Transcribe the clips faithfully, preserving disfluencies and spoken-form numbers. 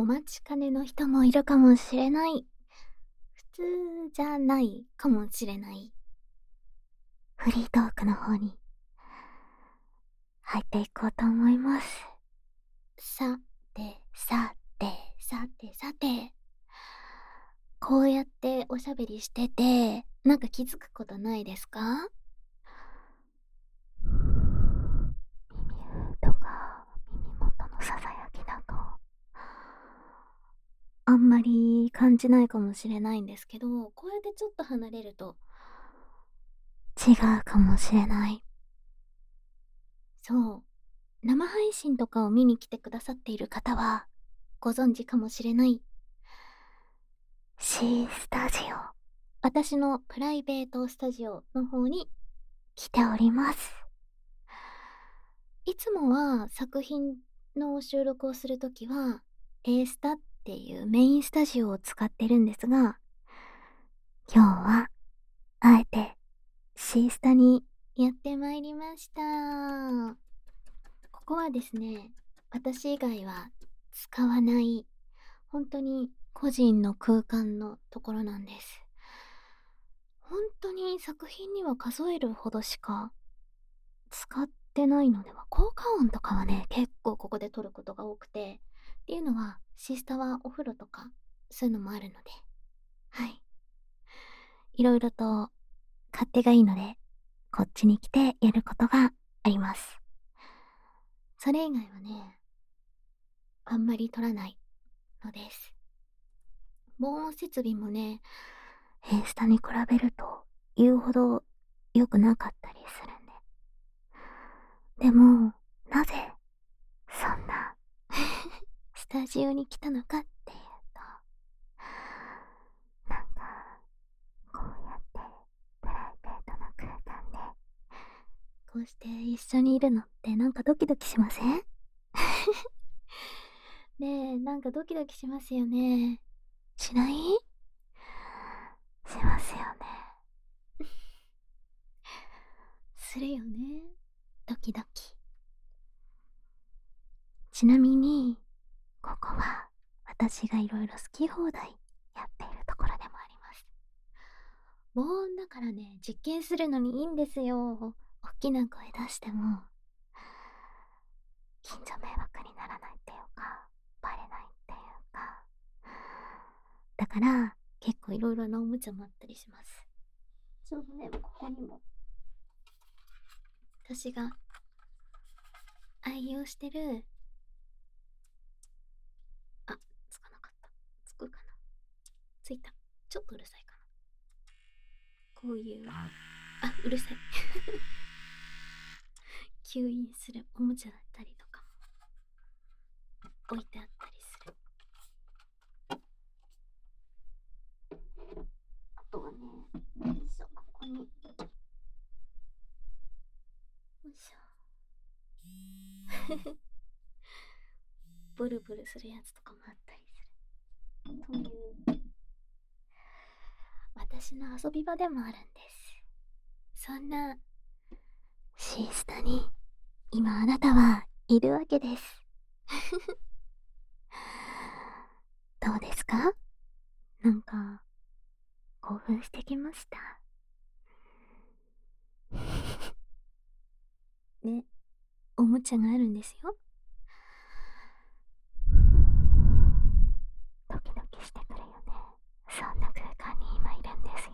待ちかねの人もいるかもしれない。普通じゃないかもしれない。フリートークの方に入っていこうと思います。さて、さて、さて、さて。こうやっておしゃべりしてて、なんか気づくことないですか？耳とか耳元のささやきだと、あんまり感じないかもしれないんですけど、こうやってちょっと離れると、違うかもしれない。そう。生配信とかを見に来てくださっている方は、ご存知かもしれない。C スタジオ。私のプライベートスタジオの方に来ております。いつもは作品の収録をするときは A スタっていうメインスタジオを使ってるんですが、今日はあえて C スタにやってまいりました。ここはですね、私以外は使わない本当に個人の空間のところなんです。本当に作品には数えるほどしか使ってないのでは、効果音とかはね、結構ここで撮ることが多くて、っていうのは、シスタはお風呂とか、そういうのもあるので、はい。いろいろと勝手がいいので、こっちに来てやることがあります。それ以外はね、あんまり撮らないのです。防音設備もね、インスタに比べると言うほど良くなかったりするんで。でも、なぜ、そんな、スタジオに来たのかっていうと、なんか、こうやって、プライベートな空間で、こうして一緒にいるのってなんかドキドキしません？ねえ、なんかドキドキしますよね。しない？しますよね。するよね。ドキドキ。ちなみに、ここは私がいろいろ好き放題やっているところでもあります。防音だからね、実験するのにいいんですよ。大きな声出しても、近所迷惑にならないっていうか、バレないっていうか。だから、結構いろいろなおもちゃもあったりします。ちょうどね、ここにも、私が愛用してる、あ、つかなかった。つくかな。ついた。ちょっとうるさいかな。こういう、あ、うるさい。吸引するおもちゃだったりとかも置いてあったりする。あとはね、よいしょ、ここに、よいしょ。ブルブルするやつとかもあったりする。という私の遊び場でもあるんです。そんなシースタに今あなたはいるわけです。どうですか？なんか興奮してきました。ね、おもちゃがあるんですよ。ドキドキしてくるよね。そんな空間に今いるんですよ。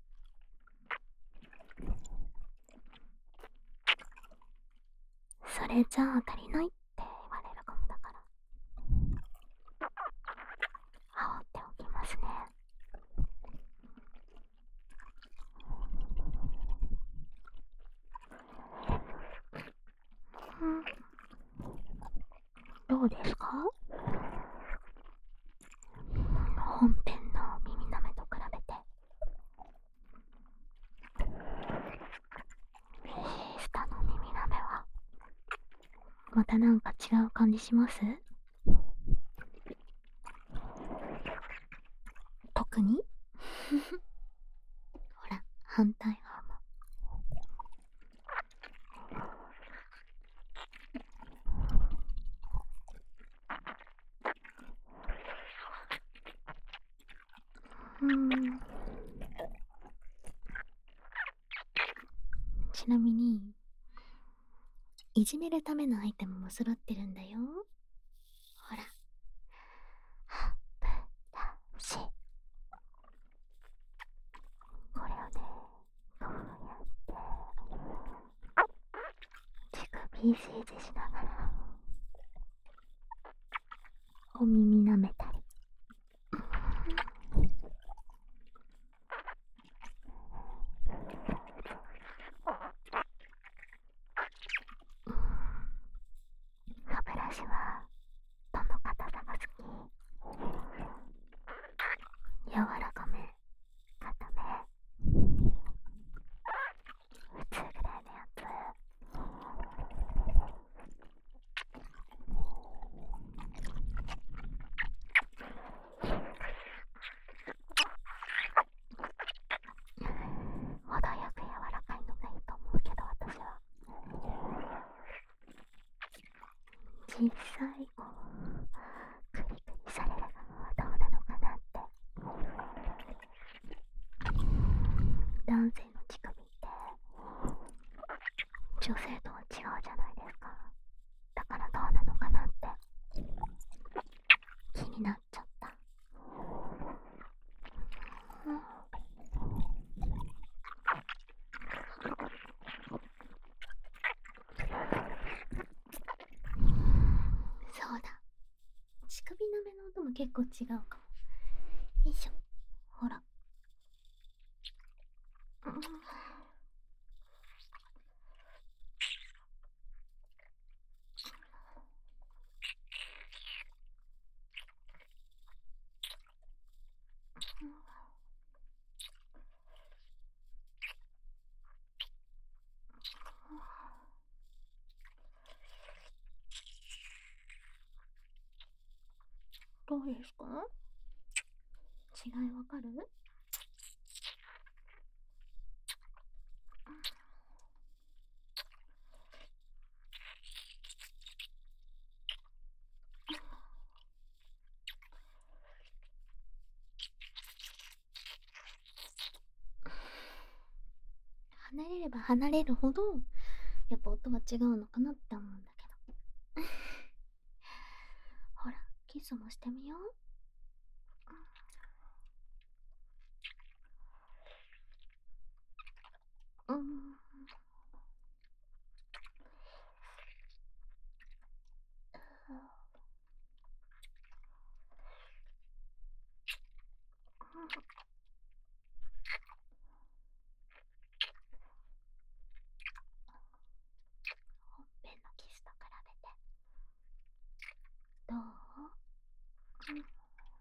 それじゃあ足りないって言われるかもだから、羽織っておきますね。うん、どうですか？本編の耳なめと比べて。スタの耳なめはまたなんか違う感じします？特にほら、反対側も。 うーん。ちなみに、いじめるためのアイテムも揃ってるんだよ。ほら。歯ブラシ。これをね、こうやって手首いじいじしながらお耳舐めたり。歯ブラシはどの硬さが好き？柔らかめ、硬め、普通ぐらいのやつ？程よく柔らかいのがいいと思うけど、私は実際こうクリクリされるのはどうなのかなって。男性の乳首って女性とは違うじゃないですか。だからどうなのかなって気になっちゃった。うん、そうだ、乳首舐めの音も結構違うかも。よいしょ。ほら、うん、どうですか？違いわかる？離れれば離れるほどやっぱ音は違うのかなって思うんだけど。ほら、キスもしてみよう。うん、ほっぺのキスと比べてどう？うん、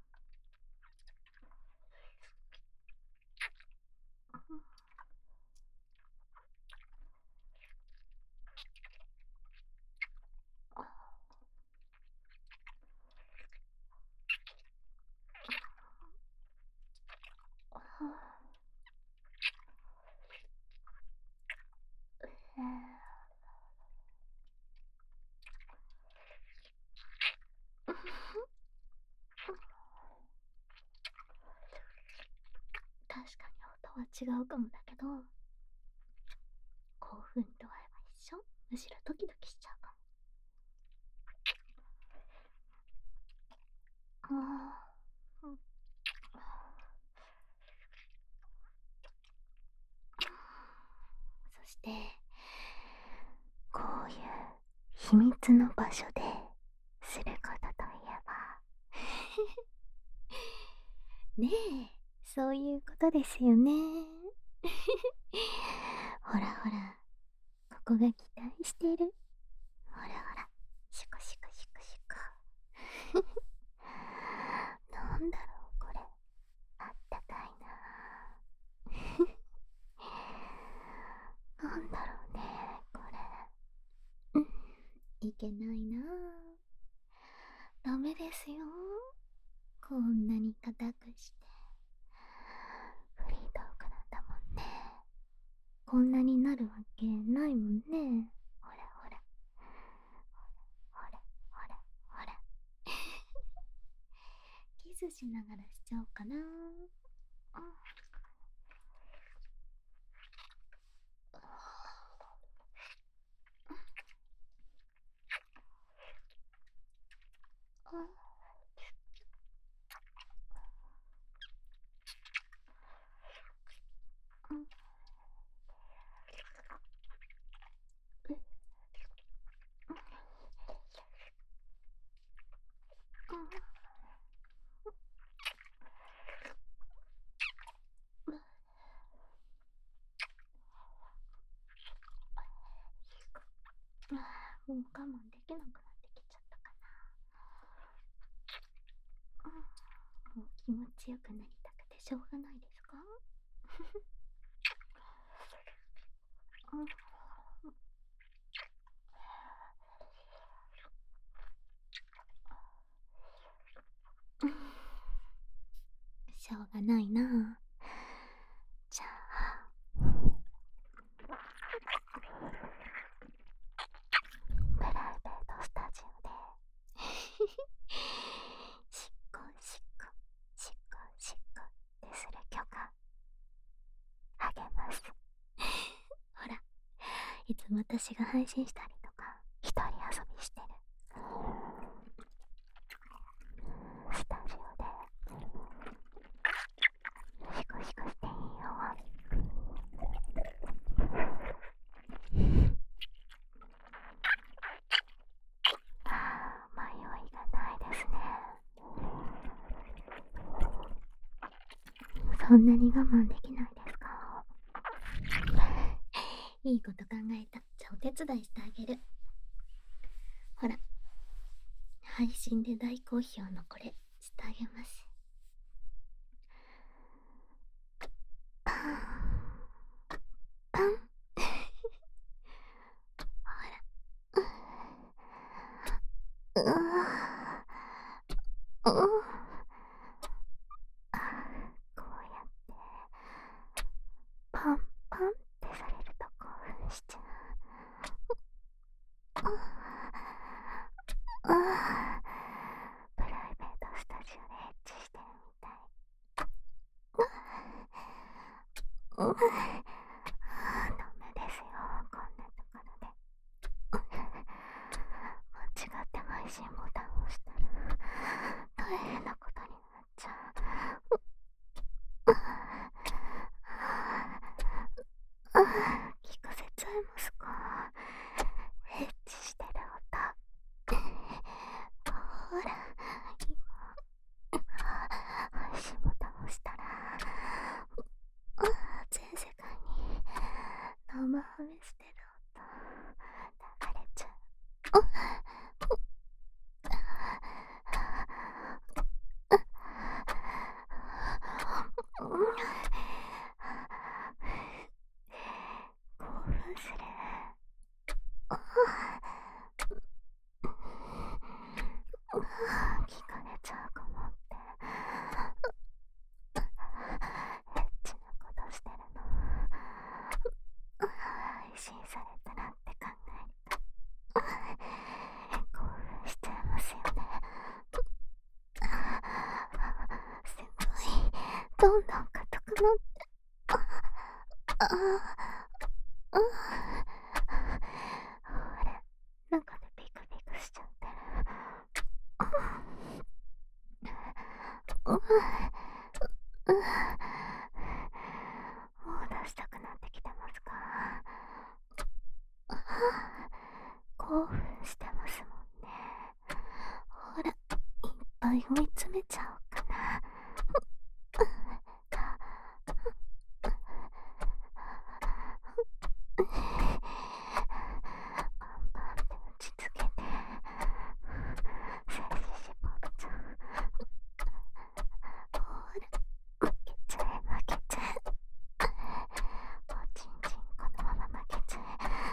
確かに音は違うかもだけど、興奮度合いは一緒。むしろドキドキしちゃうかも。うん、そしてこういう秘密の場所ですることといえばねえ、そういうことですよね。ほらほら、ここが期待してる。ほらほら、シュコシュコシュコシュコ。なんだろうこれ、あったかいな。なんだろうねこれ。うん、いけないな。ダメですよ、こんなに硬くして。フリートークなんだもんね。こんなになるわけないもんね。ほらほらほらほらほら。キスしながらしちゃおうかな。 もう我慢できなくなってきちゃったかな。もう気持ちよくなりたくてしょうがないですか？しょうがないな。じゃあプライベートスタジオでしっこしっこしっこしっこってする許可あげます。ほら、いつも私が配信したりとか一人遊びしてるスタジオでシコシコしていいよ。迷いがないですね。そんなに我慢できないですか？いいこと考えた。じゃあお手伝いしてあげる。ほら、配信で大好評のこれしてあげます。パンパンほら、ううううこうやってパンパンってされると興奮しちゃう。プライベートスタジオでエッチしてるみたい。ダメですよ、こんなところで。間違って配信ボタンを押したら大変なことになっちゃう。聞かせちゃいますか？エッチしてる音。ほら、今配信ボタンを押したら全世界に生ハメしてる音流れちゃう。興奮する。聞かれちゃうかもって。エッチなことしてるの配信されたらって考えると興奮しちゃいますよね。すごい、どんどん硬くなって、あああほら、中でピクピクしちゃってる。うううもう出したくなってきてますか？興奮してますもんね。ほら、いっぱい追い詰めちゃおうかな。パンパンって打ちつけて精子絞っちゃう。ほら、負けちゃえ負けちゃえ。おちんちんこのまま負けちゃ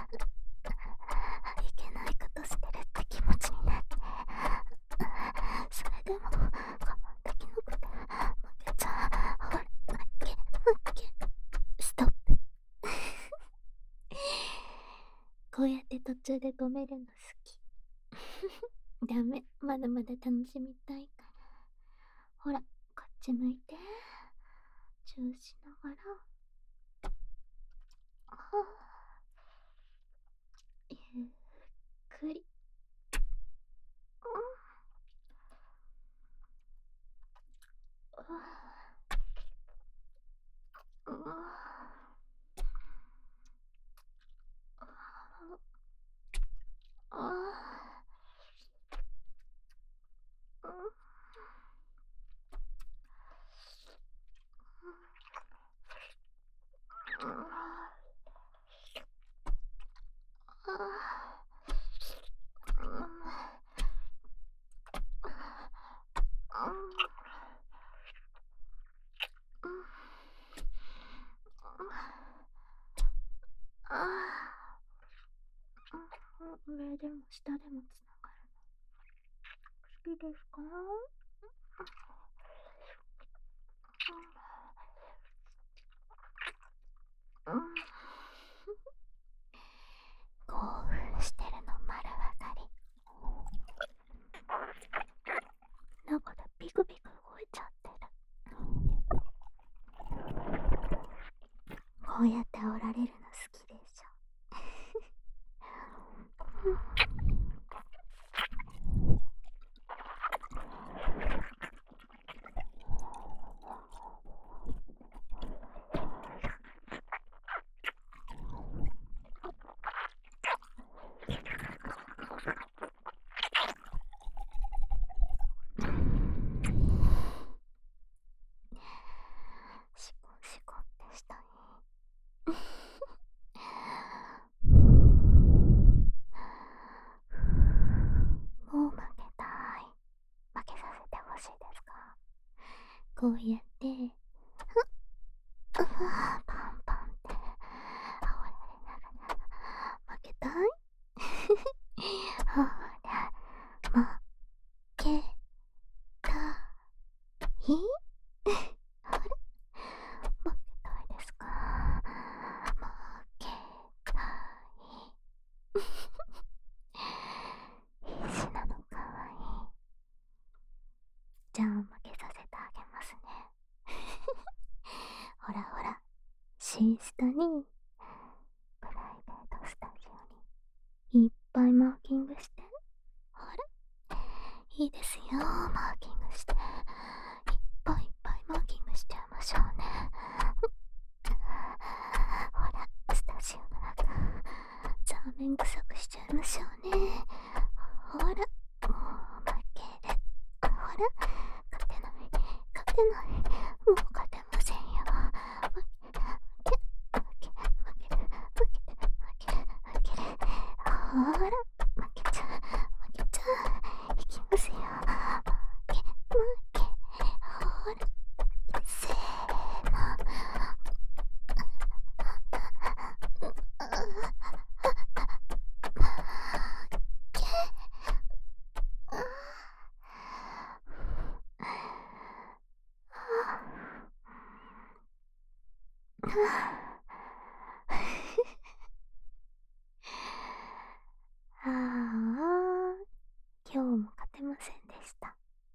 え。いけないことしてるって気持ちになって、それでも我慢できなくて負けちゃう。ほら、負け負けストップ。こうやって途中で止めるの好き。ダメ、まだまだ楽しみたいから。ほら、こっち向いて。 中しながら、はぁ、ゆっくり、うん、うん、うん、あー、うん、うん、あー、うん、うん、あー、上でも下でもつながるの好きですか？うん、興奮してるの丸分かり。中でピクピク動いちゃってる。こうやっておられるの好きでしょ。シコシコってしたい。もう負けたい。負けさせてほしいですか？こうやってふっ、うわー、パンパンって煽られながら負けたい。ほら、負けたい。あれ、負けたいですか？負けたい。必死なのかわいい。じゃあ負けさせてあげますね。ほらほら、寝室にプライベートスタジオにいっぱいマーキングして。あれ、いいですよ、マーキングして。いっぱいいっぱいマーキングしちゃいましょうね。ほら、スタジオの中ザーメン臭くしちゃいましょうね。ほら、もう負ける。ほら、勝てない、勝てない、もう勝てませんよ。負け、負け、負け、負ける、負ける、負ける、負ける。ほら、負けちゃう、負けちゃう。いきますよ。負け、負け。ほら、せーの。ああ、今日も勝てませんでした。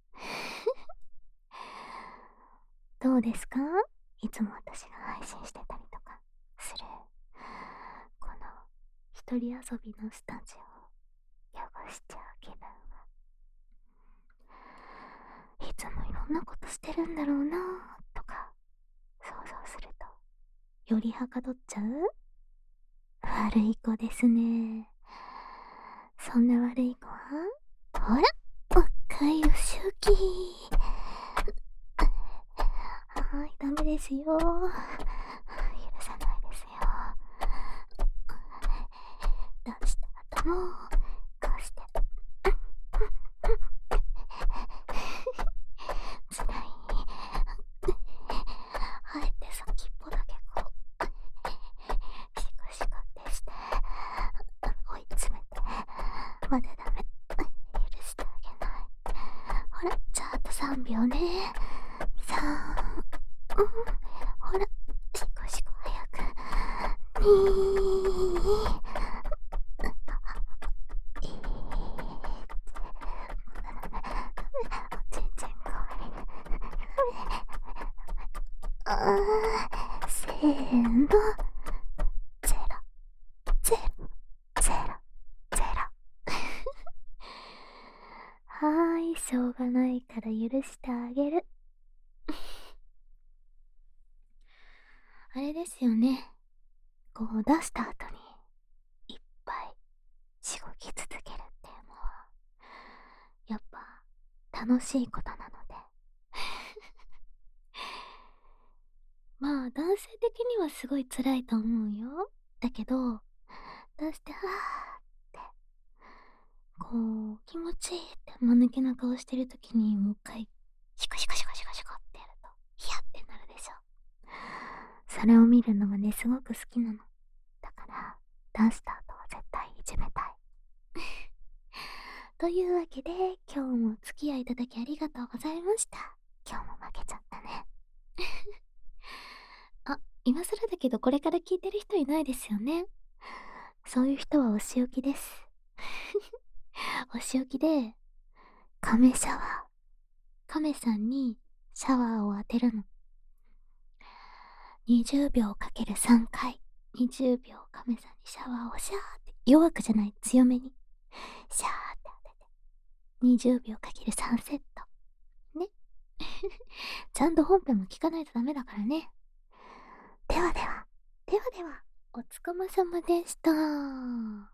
どうですか？いつも私が配信してたりとかするこの一人遊びのスタジオを汚しちゃう気分は。いつもいろんなことしてるんだろうなとか想像するとよりはかどっちゃう悪い子ですね。そんな悪い子はほら、若いおしゅうき。はい、ダメですよ。許さないですよ。出した後もこうしてつらい。あえて先っぽだけこうシコシコってして追い詰めて、まだダメ、許してあげない。ほら、じゃああとさんびょうね。さん、うん、ほら、シコシコ早く。に、全然怖い。あーせーの。ゼロ、ゼロ、ゼロ、ゼロ。はーい、しょうがないから許してあげる。あれですよね。こう出した後にいっぱいしごき続けるっていうのはやっぱ楽しいことなので。まあ男性的にはすごい辛いと思うよ。だけど出してはーってこう気持ちいいって間抜けな顔してる時にもう一回シコシコシコシコシコってやるとヒヤってなるでしょ。それを見るのがねすごく好きなの。だから出した後は絶対いじめたい。というわけで今日もお付き合いいただきありがとうございました。今日も負けちゃったね。あ、今更だけどこれから聞いてる人いないですよね。そういう人はお仕置きです。お仕置きで亀シャワー、亀さんにシャワーを当てるの。にじゅうびょうかけるさんかい、にじゅうびょう亀さんにシャワーをシャーって弱くじゃない強めにシャーって当ててにじゅうびょうかけるさんセットね。ちゃんと本編も聞かないとダメだからね。ではでは、ではでは、おつかまさまでした。